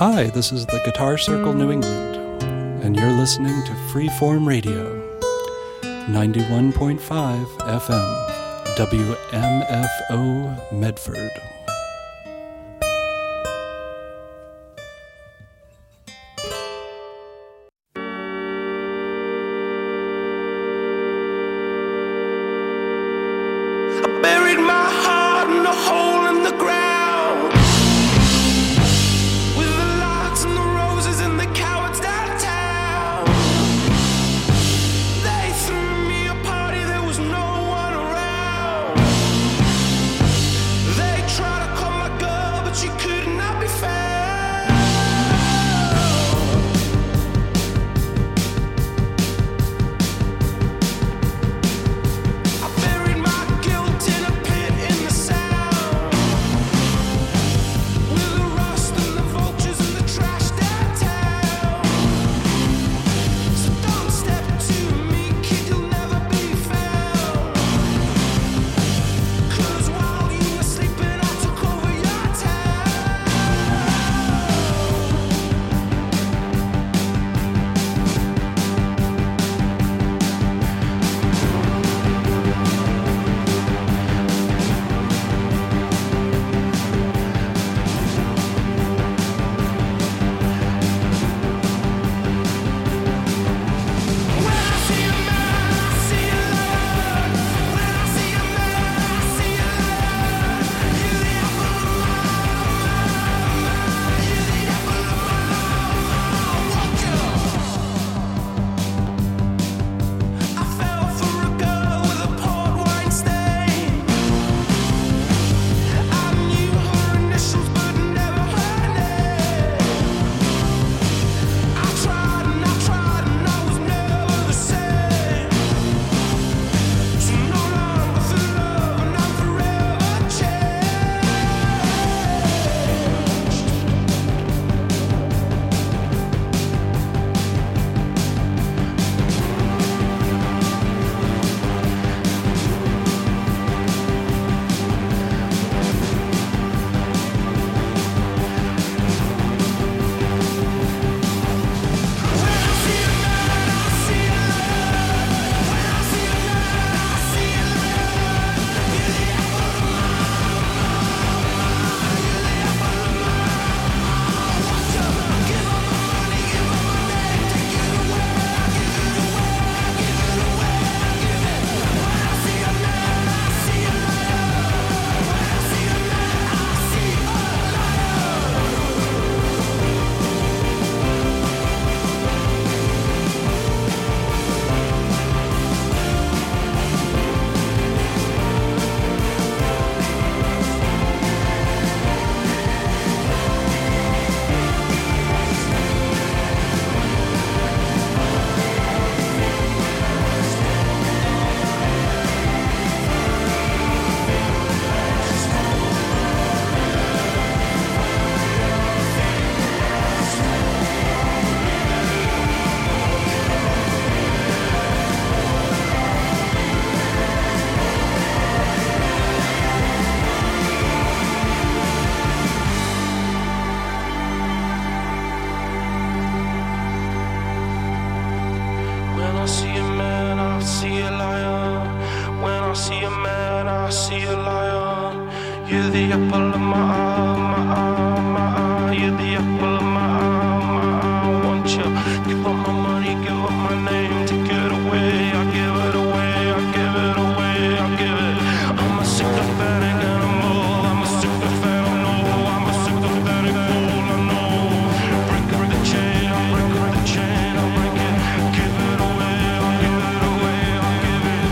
Hi, this is the Guitar Circle New England, and you're listening to Freeform Radio, 91.5 FM, WMFO Medford.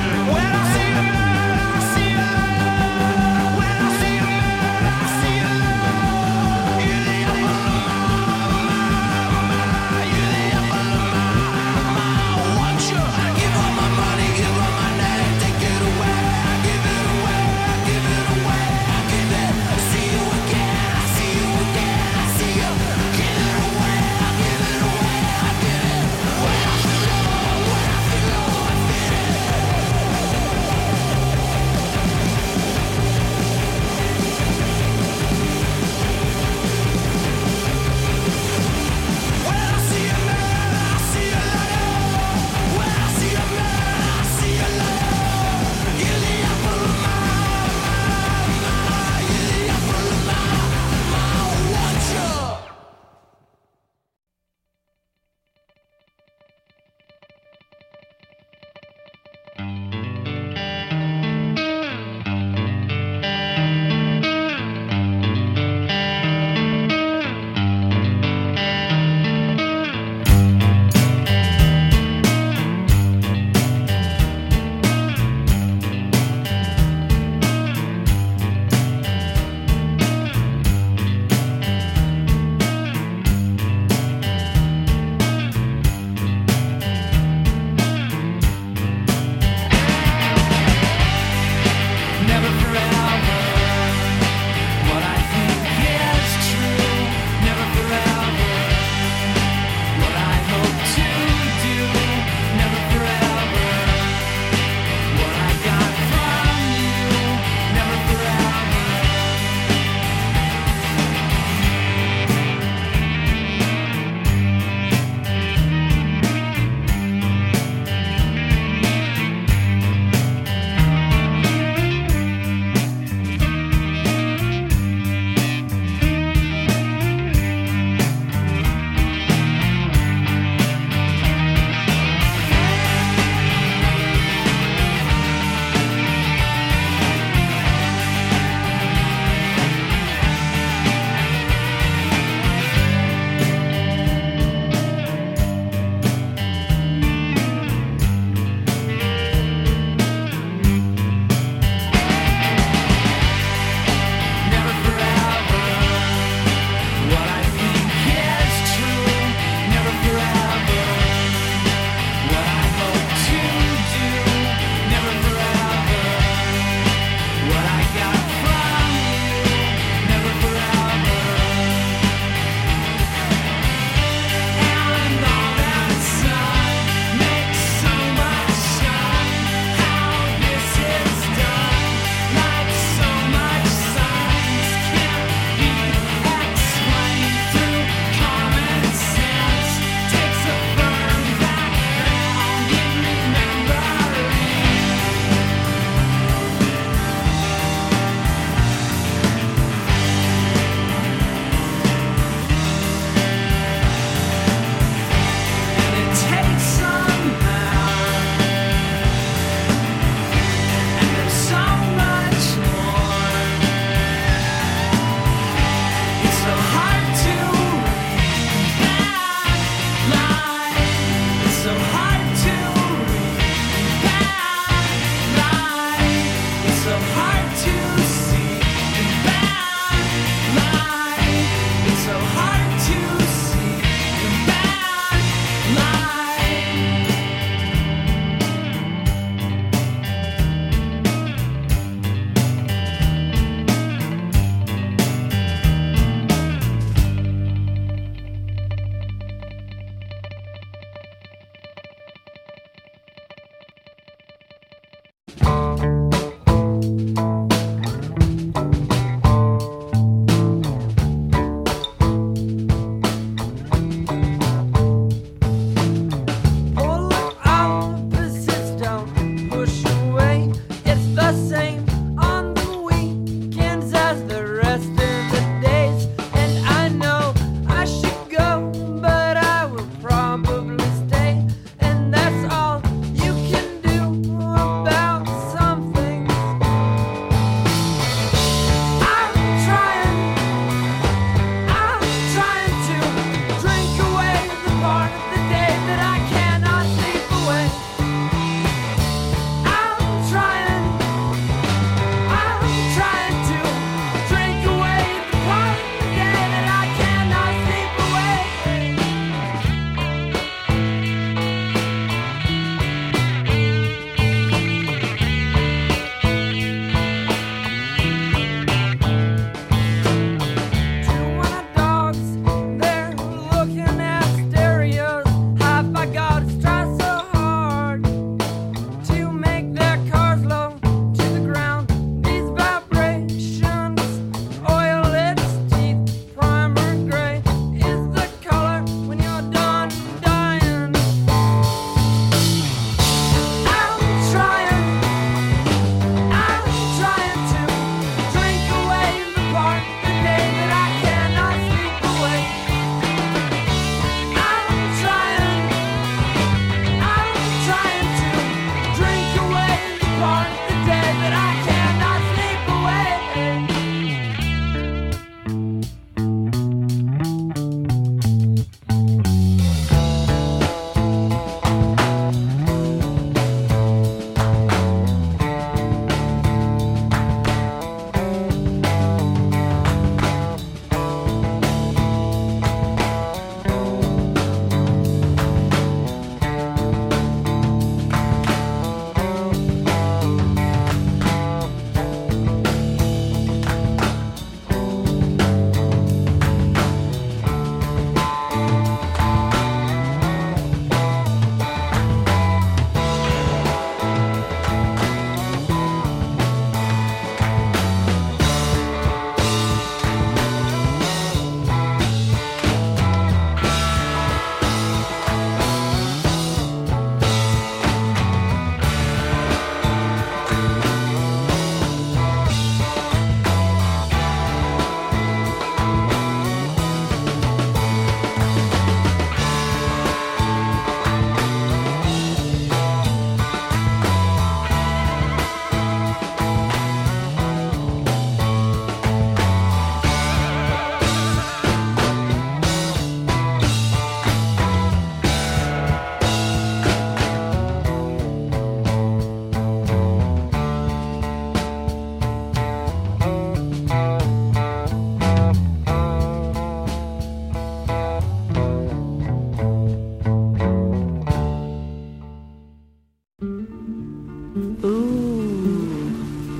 See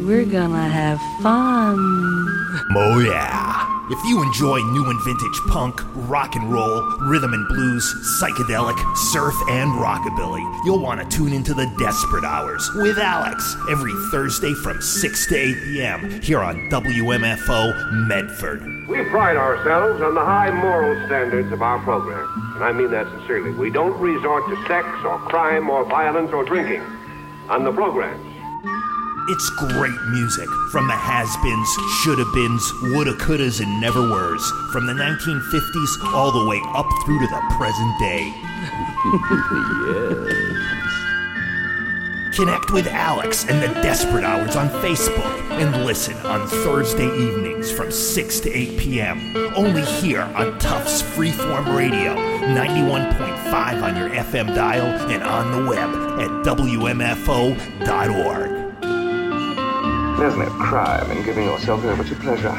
we're gonna have fun. Oh yeah. If you enjoy new and vintage punk, rock and roll, rhythm and blues, psychedelic, surf, and rockabilly, you'll want to tune into the Desperate Hours with Alex every Thursday from 6 to 8 p.m. here on WMFO Medford. We pride ourselves on the high moral standards of our program, and I mean that sincerely. We don't resort to sex or crime or violence or drinking on the programs. It's great music from the has-beens, shoulda-beens, woulda, couldas, and never-weres, from the 1950s all the way up through to the present day. Yes. Connect with Alex and the Desperate Hours on Facebook and listen on Thursday evenings from 6 to 8 p.m. Only here on Tufts Freeform Radio, 91.5 on your FM dial and on the web at WMFO.org. There's no crime in giving yourself over to pleasure.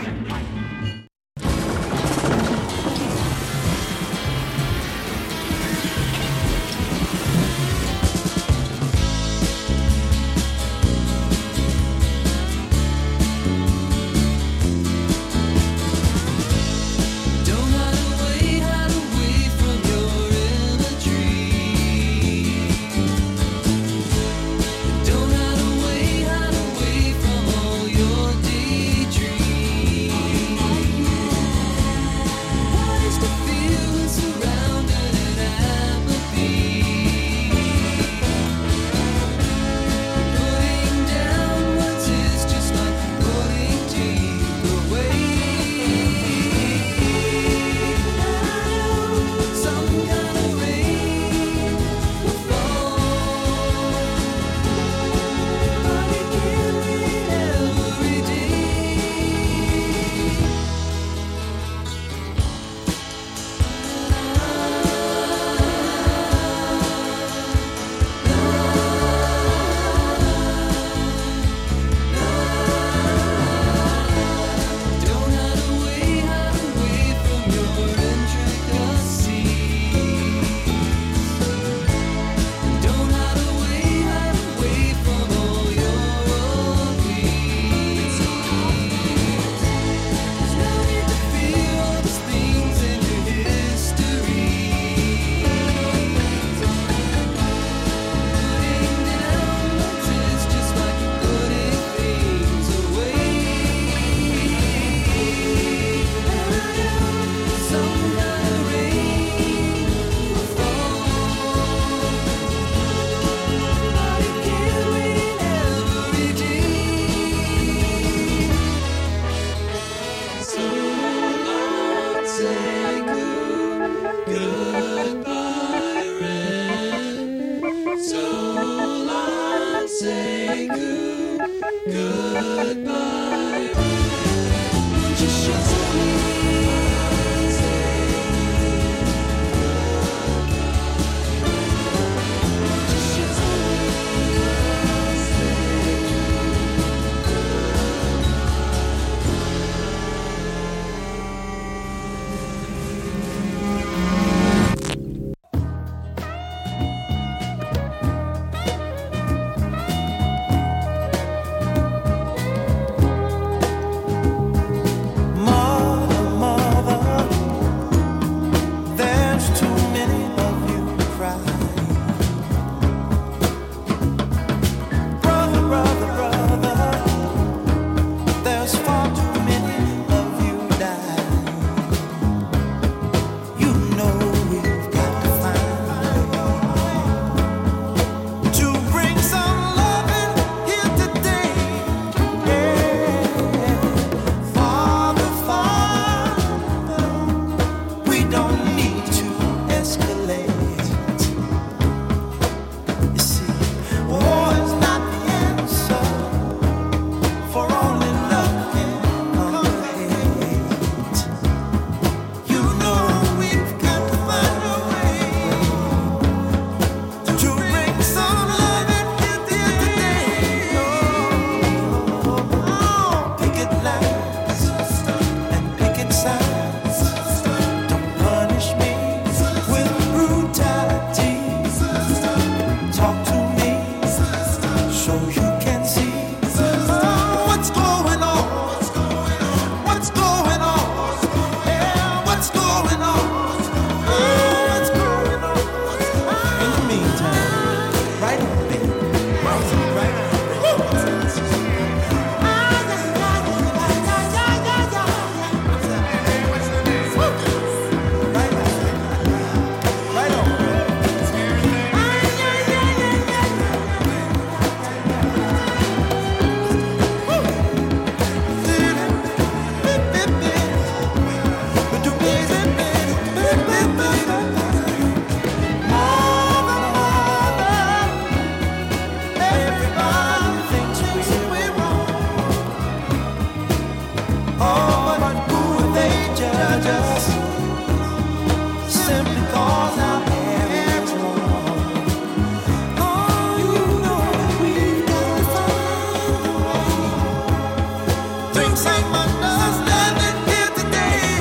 thinks I'm understanding here today.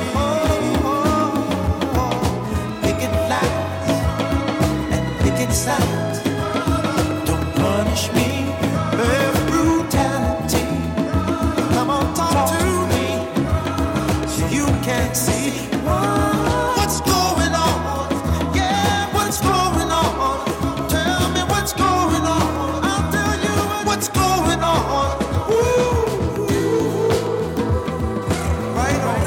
Picket lines and picket signs don't punish me with brutality. Come on, talk to me so you can see what's going on. Yeah, what's going on? Tell me what's going on. I'll tell you what's going on. Right on.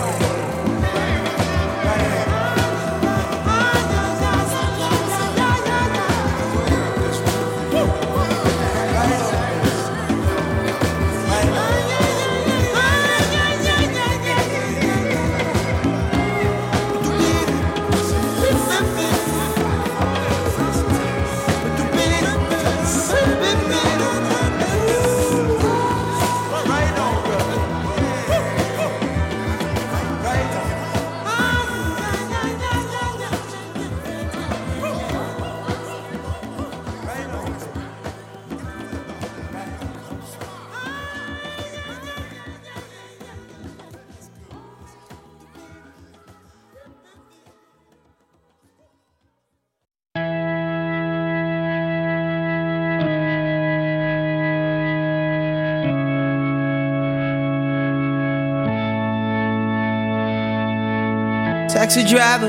Taxi driver,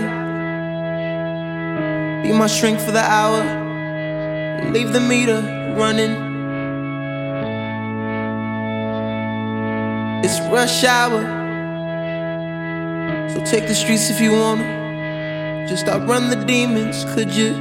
be my shrink for the hour. Leave the meter running. It's rush hour, so take the streets if you wanna. Just outrun the demons, could you?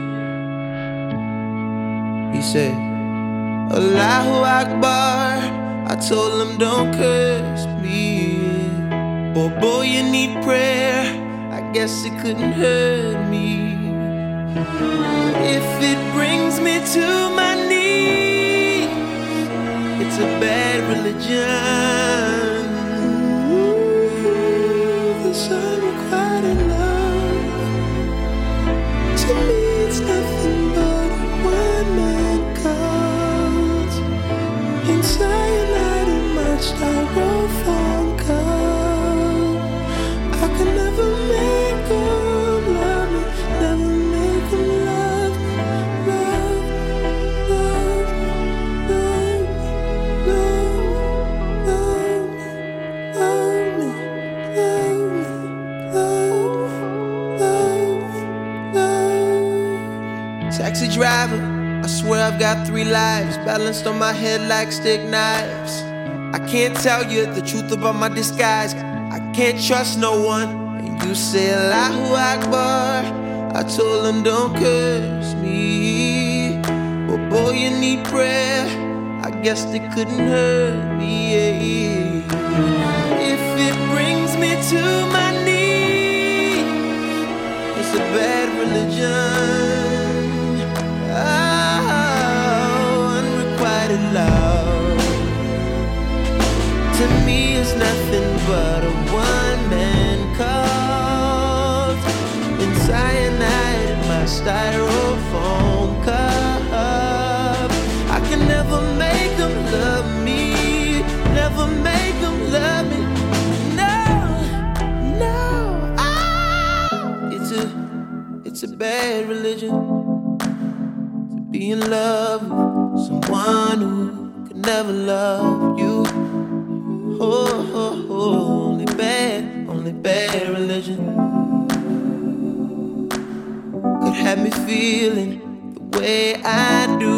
He said, Allahu Akbar. I told him don't curse me. Oh boy, you need prayer. I guess it couldn't hurt me. If it brings me to my knees, it's a bad religion. This unrequited love, to me it's nothing but a one-man cult. In cyanide in my styrofoam cup, I can never make them love me, never make them love me, love, love, love, love, love me, love me, love, love. Taxi driver, I swear I've got 3 lives balanced on my head like stick knives. I can't tell you the truth about my disguise. I can't trust no one. And you say Allahu Akbar. I told him don't curse me. But boy, you need prayer. I guess they couldn't hurt me. If it brings me to my knees, it's a bad religion. Oh, unrequited love, to me it's nothing but a one-man cult. In cyanide in my styrofoam cup, I can never make them love me, never make them love me. No, no, it's a bad religion to be in love with someone who could never love you. Oh, oh, oh, only bad religion could have me feeling the way I do.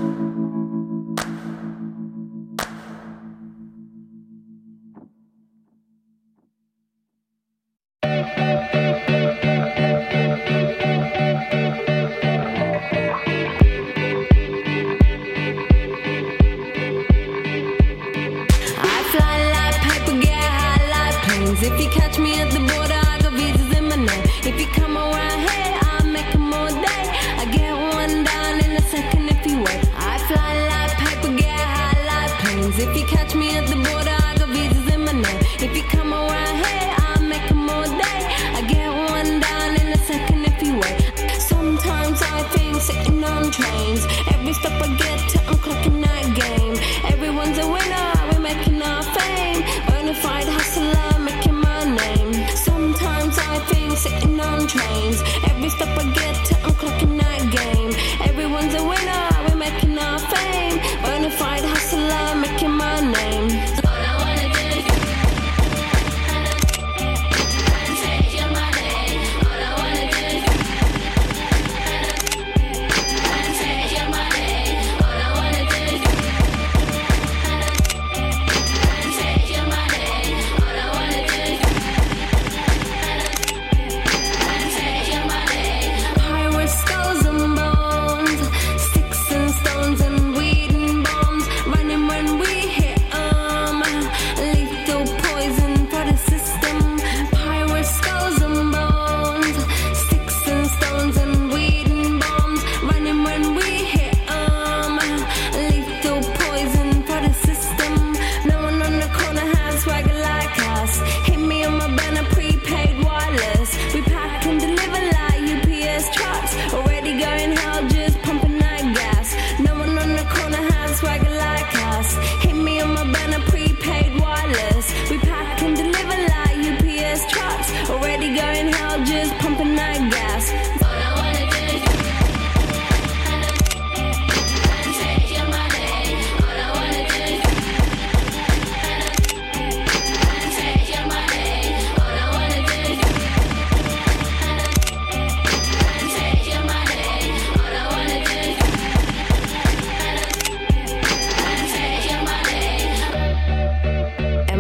If you catch me at the border, I got visas in my name. If you come around here, I'll make them all day. I get one down in a second if you wait. I fly like paper, get high like planes. If you catch me at the border, I got visas in my name. If you come around here, I'll make them all day. I get one down in a second if you wait. Sometimes I think sitting on trains. Every step I get to, I'm clocking that game. Everyone's a winner, we're making our fame.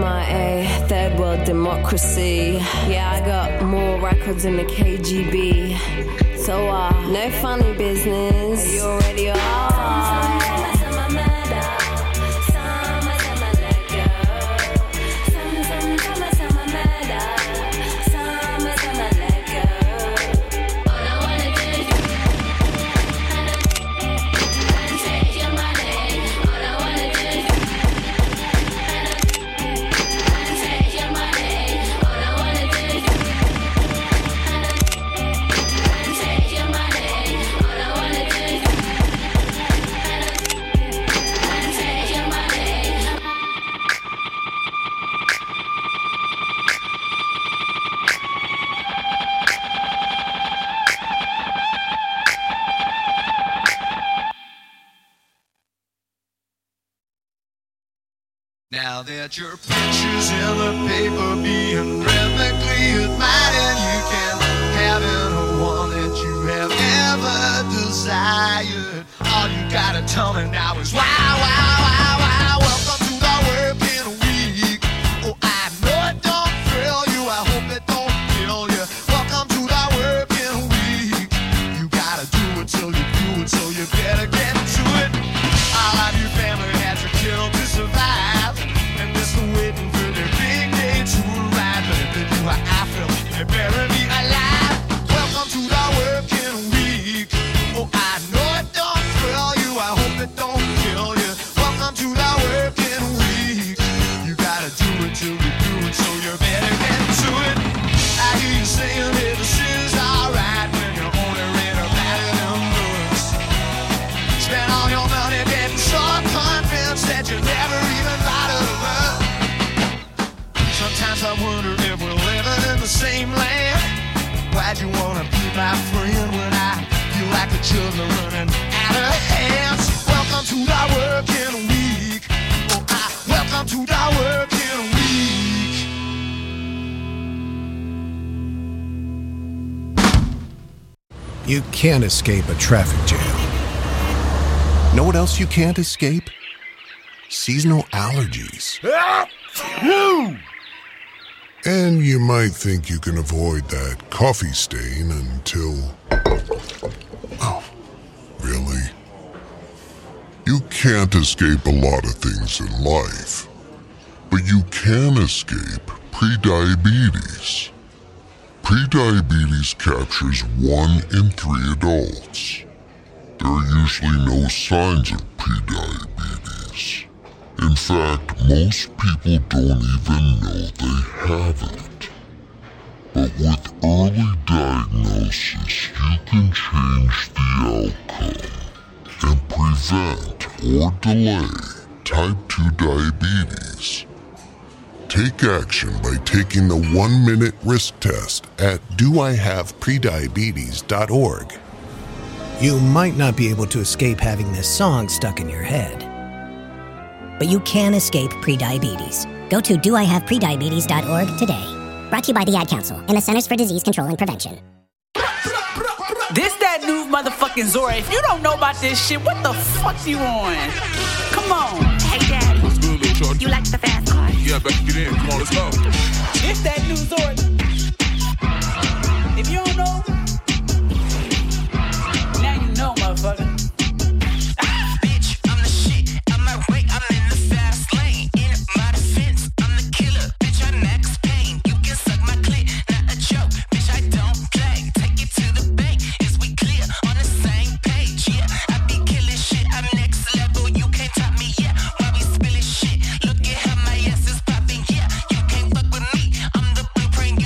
MIA, third world democracy. Yeah, I got more records than the KGB. So, no funny business. You already are. Now that your picture's in the paper being rhythmically admired, you can have any one that you have ever desired. All you gotta tell me now is wow, wow, wow, wow. Welcome to the working week. Oh, I know it don't thrill you. I hope it don't kill you. Welcome to the working week. You gotta do it till you do it, so you better get to it. All of your family has to kill to survive. Waiting for the big day to arrive, but if they do how I feel, they bury me alive. Welcome to the working week. Oh, I know it don't thrill you. I hope it don't kill you. Welcome to the working week. You gotta do it till you do it, so you better get to it. I hear you saying that this is alright when you only read about it in books. Spend all your money getting so convinced that you never even thought of the world. Sometimes I wonder if we're living in the same land. Why'd you wanna be my friend when I feel like the children running out of hands? Welcome to the working week. Oh, welcome to the working week. You can't escape a traffic jam. Know what else you can't escape? Seasonal allergies. And you might think you can avoid that coffee stain until... Oh, really? You can't escape a lot of things in life, but you can escape prediabetes. Prediabetes captures 1 in 3 adults. There are usually no signs of prediabetes. In fact, most people don't even know they have it. But with early diagnosis, you can change the outcome and prevent or delay type 2 diabetes. Take action by taking the 1-minute risk test at doihaveprediabetes.org. You might not be able to escape having this song stuck in your head. But you can escape prediabetes. Go to doihaveprediabetes.org today. Brought to you by the Ad Council and the Centers for Disease Control and Prevention. This that new motherfucking Zora. If you don't know about this shit, what the fuck you on? Come on. Hey, Daddy. What's good, little shorty? You like the fast car? Yeah, better get in. Come on, let's go. This that new Zora. If you don't know, now you know, motherfucker. Bring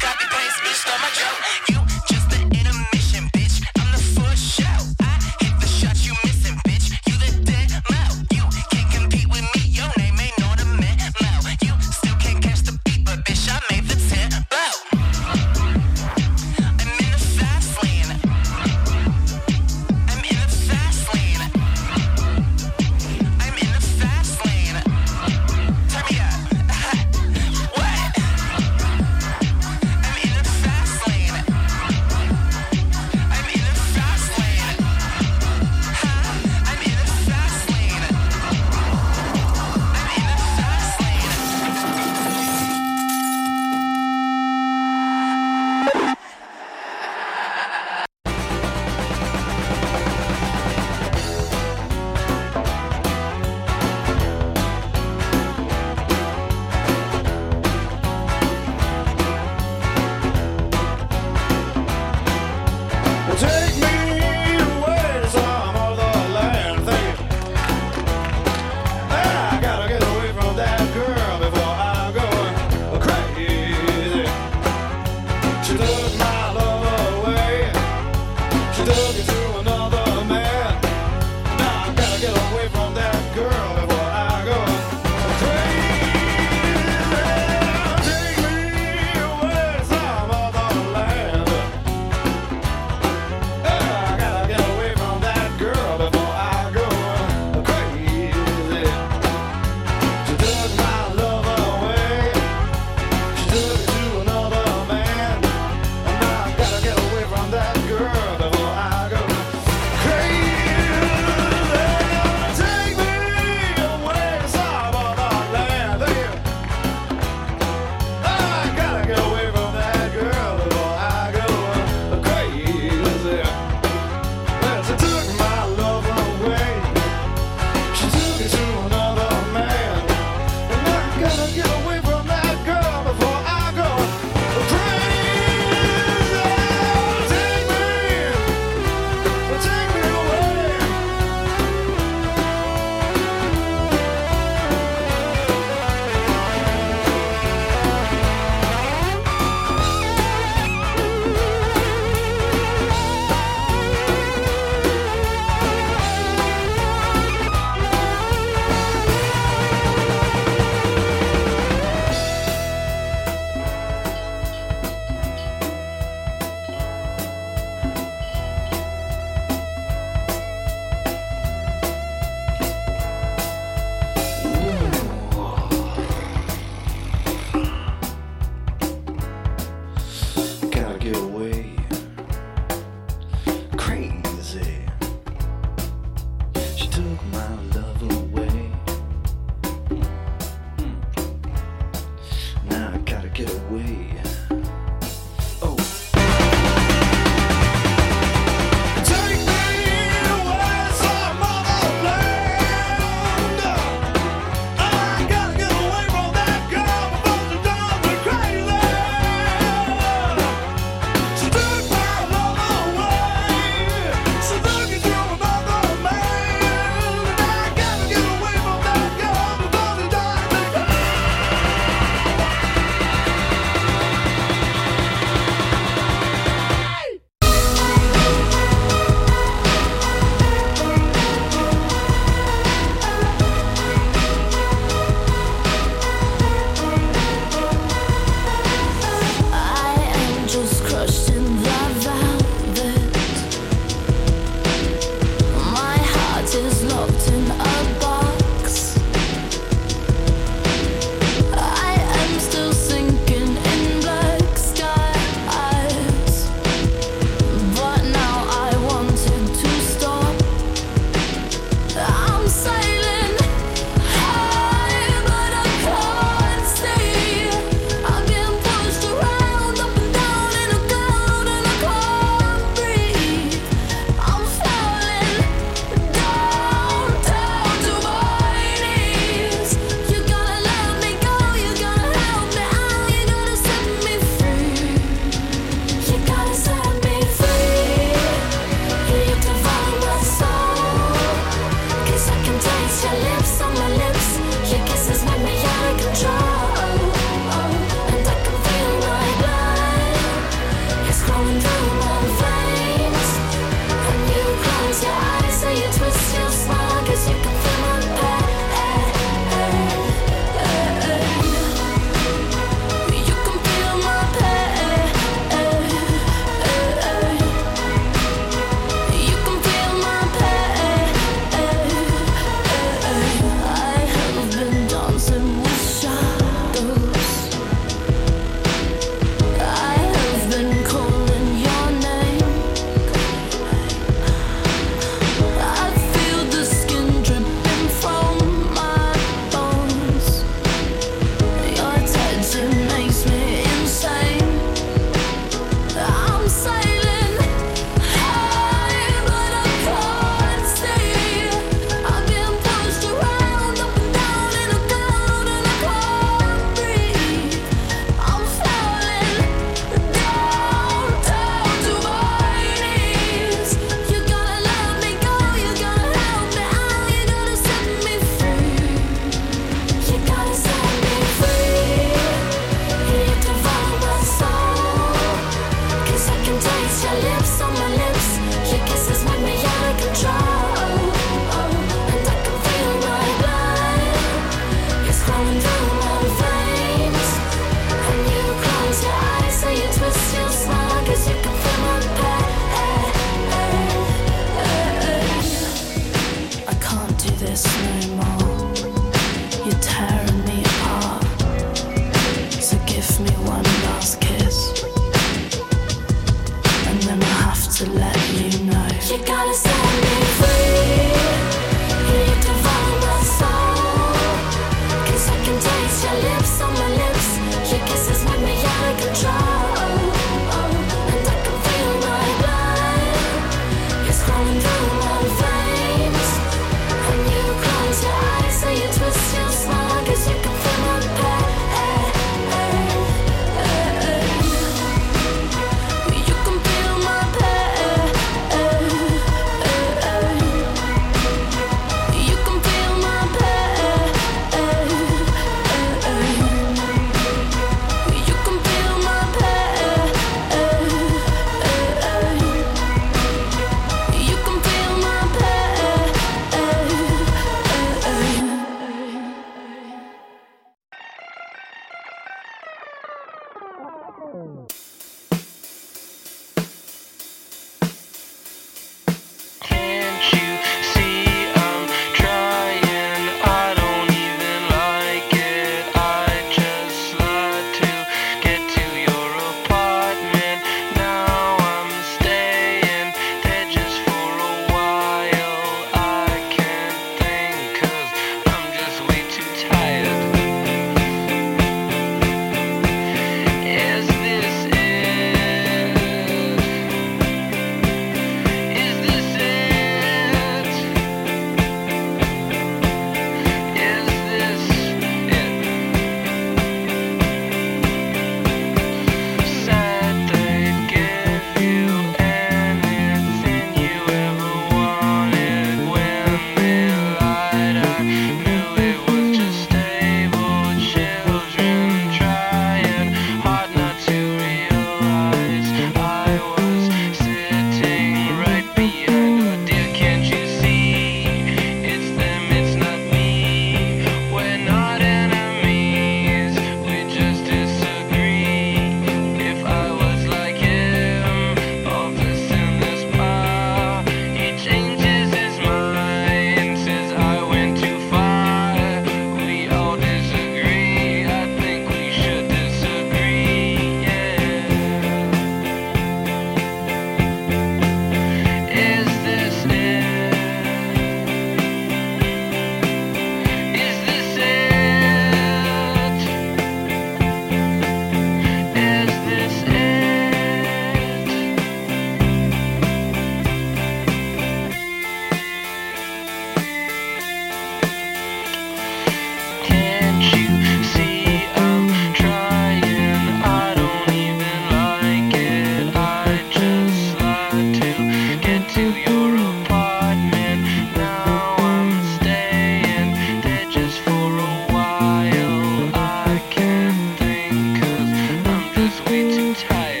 and tired.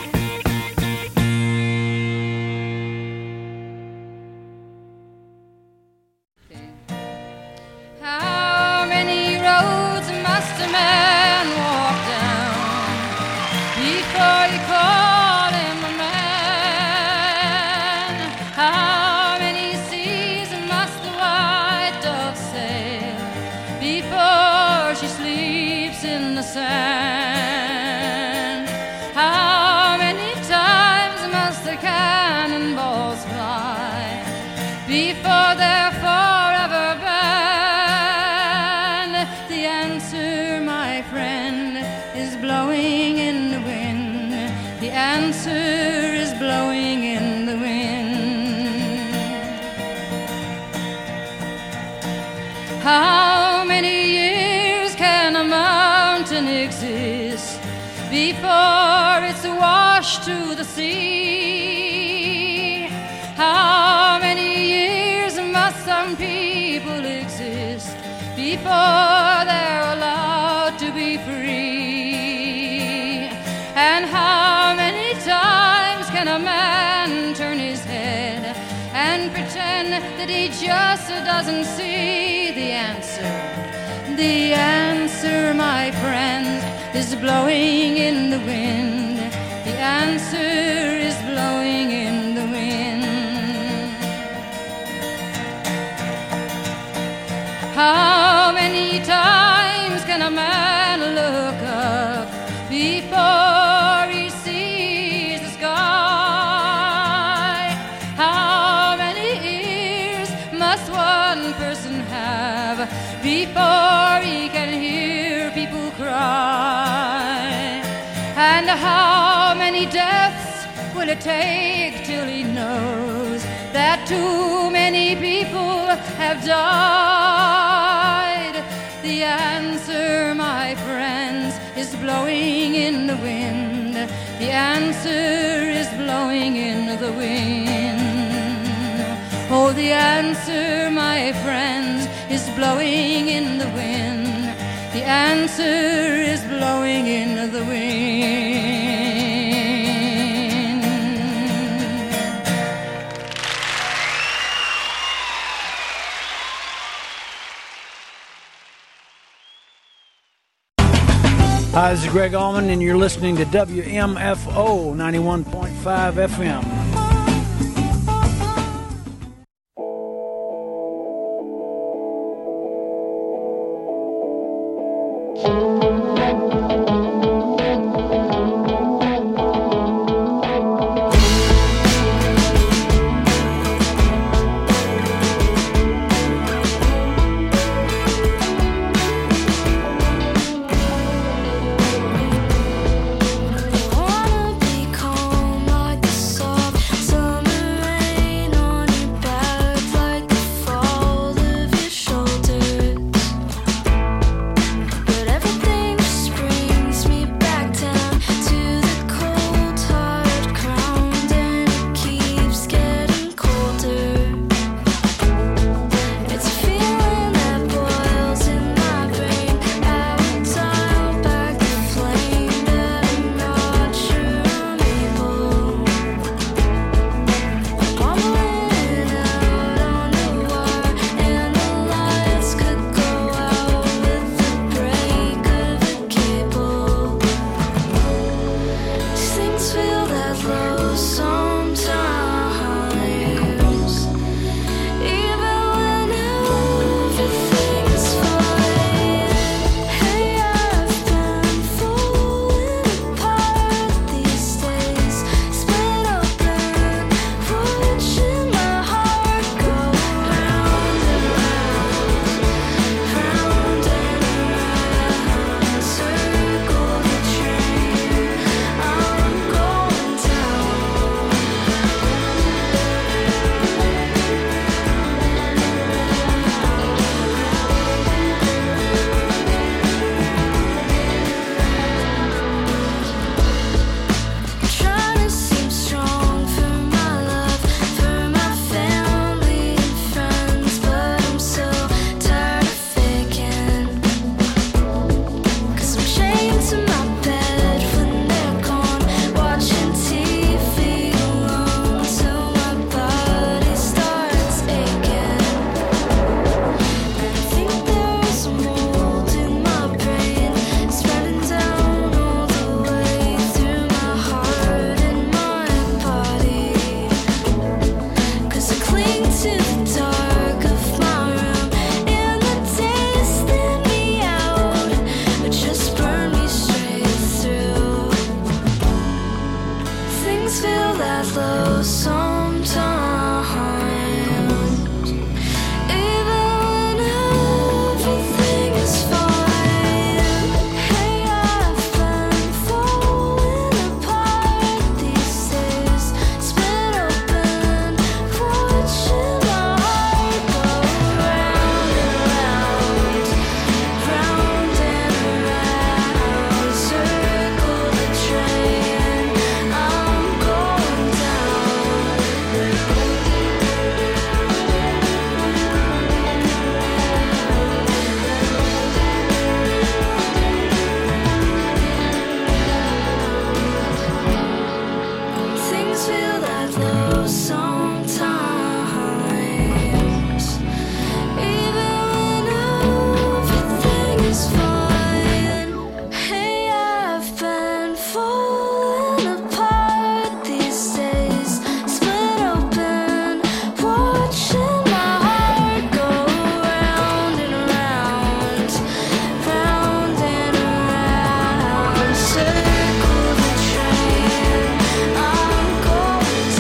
How many roads must a man walk down before you call him a man? How many seas must the white dove sail before she sleeps in the sand? How many times must the cannonballs fly before they're forever banned? The answer, my friend, is blowing in the wind. The answer is blowing in the wind. How many years can a mountain exist before it's washed to the sea? How many years must some people exist before they're allowed to be free? And how many times can a man turn his head and pretend that he just doesn't see? The answer, my friends, is blowing in the wind. The answer is blowing in the wind. How many times can a man look up before he sees the sky? How many ears must one person have before he can hear people cry? And how many deaths will it take till he knows that too many people have died? The answer, my friends, is blowing in the wind. The answer is blowing in the wind. Oh, the answer, my friends, is blowing in the wind. The answer is blowing in the wind. Hi, this is Greg Allman, and you're listening to WMFO 91.5 FM. Wanna be calm like the soft Things feel that low sometimes, even when everything is fine. Hey, I've been falling apart these days, split open, watching my heart go round and round, round and round, circle the train, I'm going down. Things feel that low sometimes, even when everything is fine. Hey, I've been falling apart these days, split open, watching my heart go round and round, round and round, circle the train, I'm going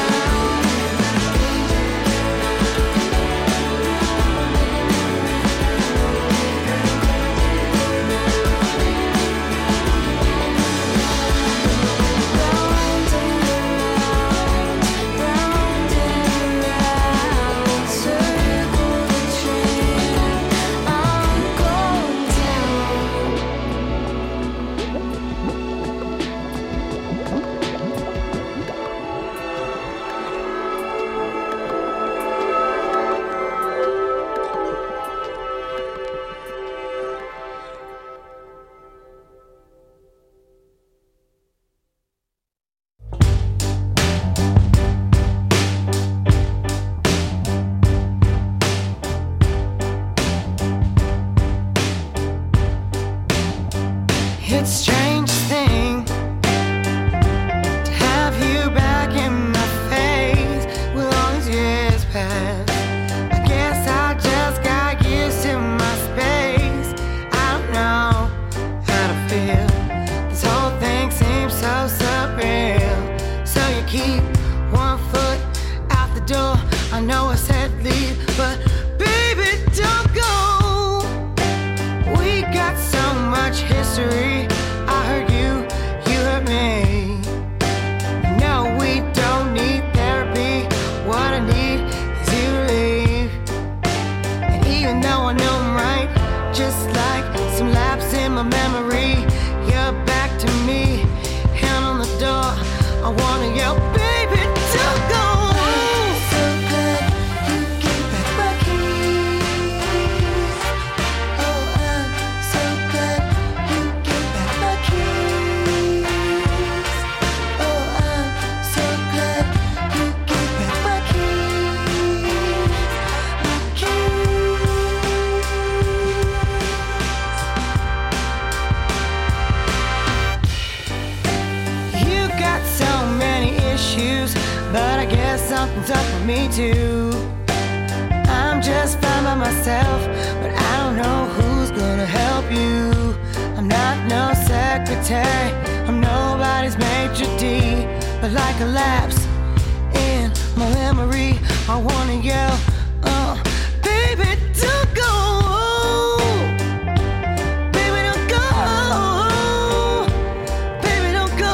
It's a strange thing to have you back in my face with all these years past. I guess I just got used to my space. I don't know how to feel. This whole thing seems so surreal. So you keep one foot out the door. I know I said leave, but baby, don't go. We got so much history. I heard you, you heard me. No, we don't need therapy. What I need is you to leave. And even though I know I'm right, just like some lapse in my memory, you're back to me, hand on the door. I wanna yell, baby, don't go. So glad you gave back my keys. Oh, I'm so glad you gave back my keys. Oh, I'm so glad you gave back my keys. My keys. You got so many issues, but I guess something's up with me too. I'm just fine by myself, but I don't know who's gonna help you. I'm not no secretary, I'm nobody's maitre d', but like a lapse in my memory, I wanna yell, baby, don't go. Baby, don't go. Baby, don't go.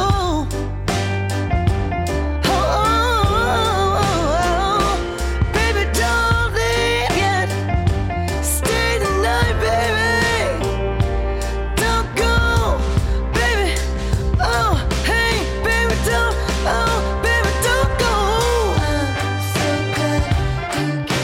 Baby, don't leave yet. Stay the night, baby. Don't go, baby. Oh, hey, baby, don't. Oh, baby, don't go. I'm so glad you gave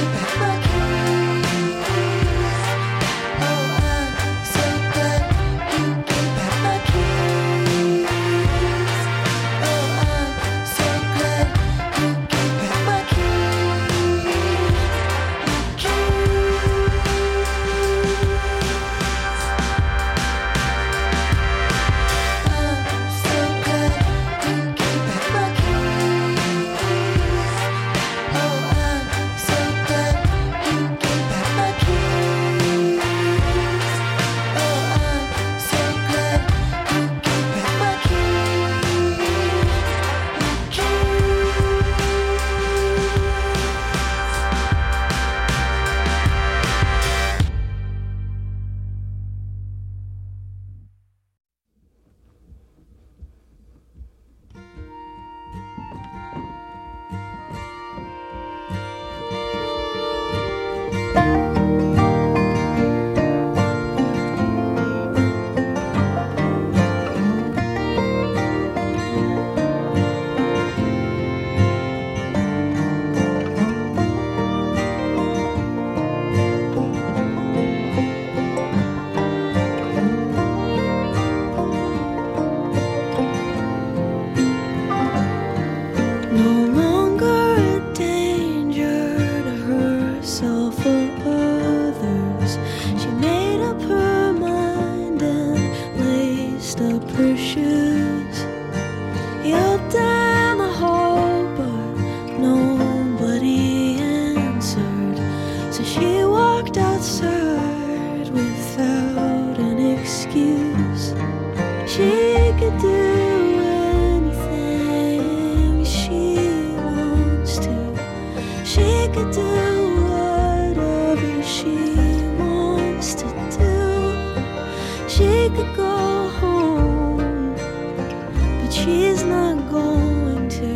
could do whatever she wants to do. She could go home, but she's not going to.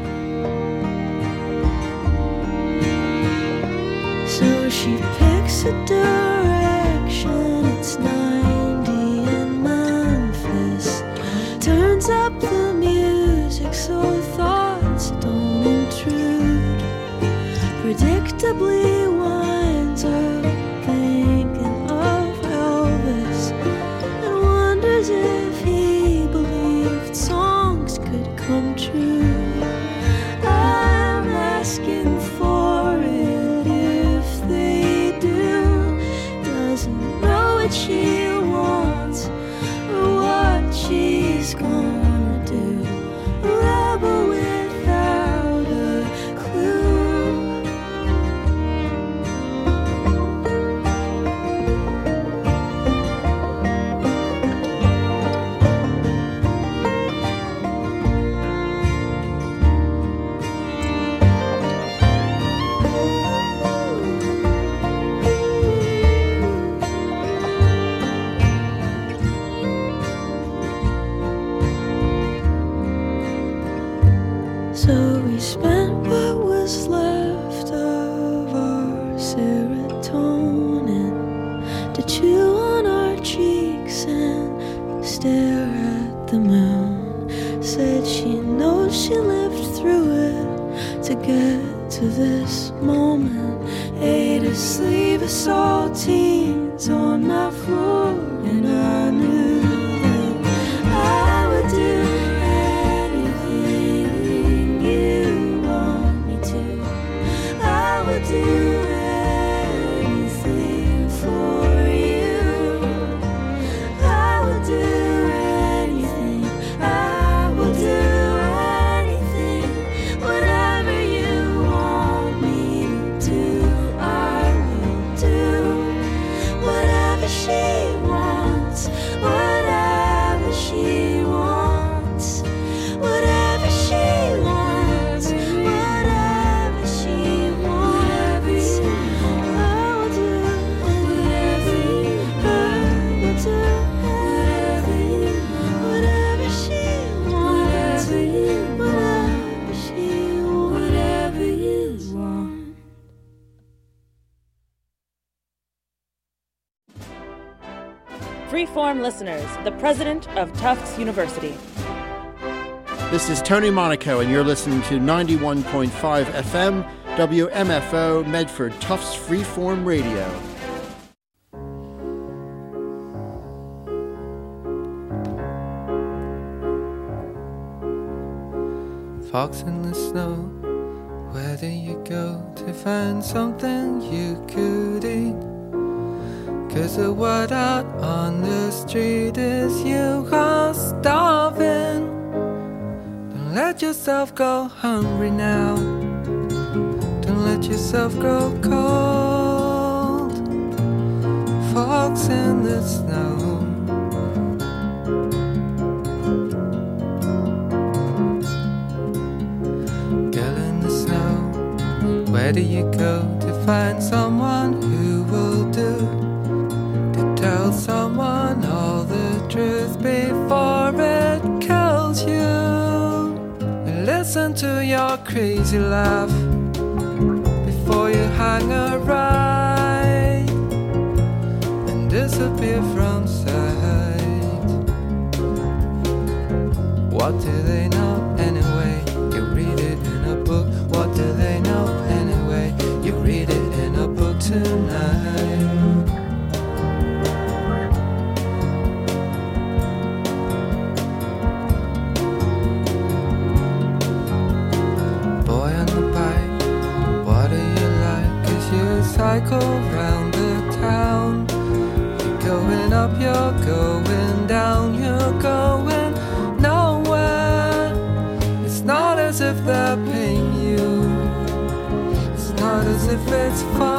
So she picks a direction. It's 90 in Memphis. Turns up the music so thoughts don't intrude. Predictably winds up thinking of Elvis and wonders if he believed songs could come true. I'm asking for it if they do. Doesn't know what she wants or what she's gonna do. A rebel without a clue. So we spent what was left of our serotonin to chew on our cheeks and stare at the moon. Said she knows she lived through it to get to this moment. Ate a sleeve of saltines on my floor, and I knew that I would do anything you want me to. I would do anything for you. I would do anything. I will do anything. Whatever you want me to do, I will do. Whatever she wants. Whatever she wants. Whatever she wants. Whatever she wants. I will do whatever whatever she wants. Whatever she wants. Whatever you want. Freeform listeners, the president of Tufts University. This is Tony Monaco, and you're listening to 91.5 FM, WMFO, Medford, Tufts Freeform Radio. Fox in the snow, where do you go to find something you could eat? 'Cause the word out on the street is you are starving. Don't let yourself go hungry now. Don't let yourself grow cold. Fox in the snow. Girl in the snow, where do you go to find someone who will do? To tell someone all the truth before it kills you. Listen to your crazy laugh before you hang a right and disappear from sight. What do they know anyway? You read it in a book. What do they know anyway? You read it in a book tonight. Boy on the bike, what do you like? 'Cause you cycle round the town. You're going up, you're going down, you're going nowhere. It's not as if they're paying you. It's not as if it's fun.